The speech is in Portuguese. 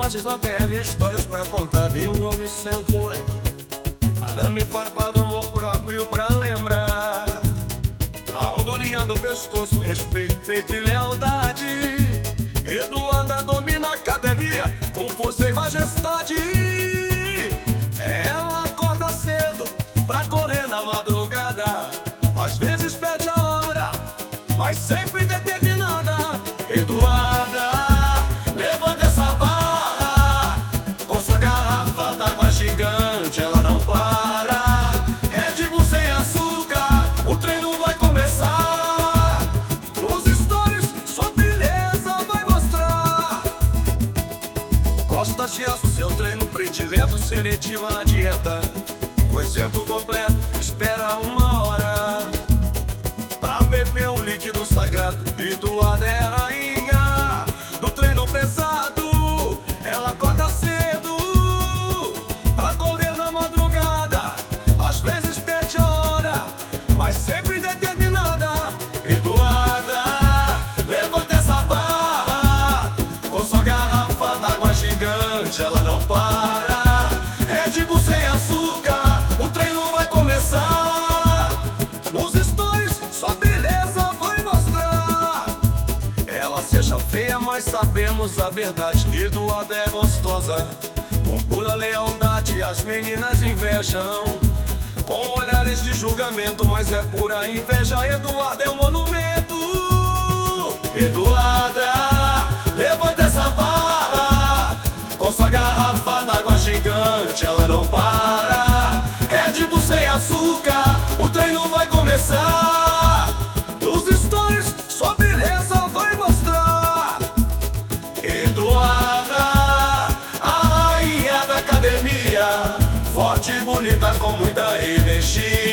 fortes na pele, histórias pra contar. E um homem sentou, arame farpado no próprio pra lembrar. A algorinha do pescoço, respeito, feito e lealdade. Eduarda domina a academia com força e majestade. Ela acorda cedo pra correr na madrugada. Às vezes perde a hora, mas sempre determinada. Eduarda levanta essa barra com sua garrafa d'água gigante, ela não para. Red Bull sem açúcar, o treino vai começar. Nos stories sua beleza vai mostrar. Costa de aço, seu treino predileto, seletiva na dieta. O exemplo completo, espera uma hora pra beber um líquido sagrado. Eduarda é a rainha do treino pesado. Ela acorda cedo pra correr na madrugada. Às vezes perde a hora, mas sempre determinada. Eduarda levanta essa barra com sua garrafa d'água gigante, ela não para. Red Bull sem açúcar, o treino vai começar. Nos stories sua beleza vai mostrar. Ela seja feia, mas sabemos a verdade. Eduarda é gostosa, com pura lealdade. As meninas invejam com olhares de julgamento, mas é pura inveja. Eduarda é um monumento. Eduarda levanta essa barra com sua garrafa d'água gigante, ela não para. Red Bull sem açúcar, o treino vai começar. Nos stories sua beleza vai mostrar. Eduarda, a rainha da academia, forte e bonita com muita energia.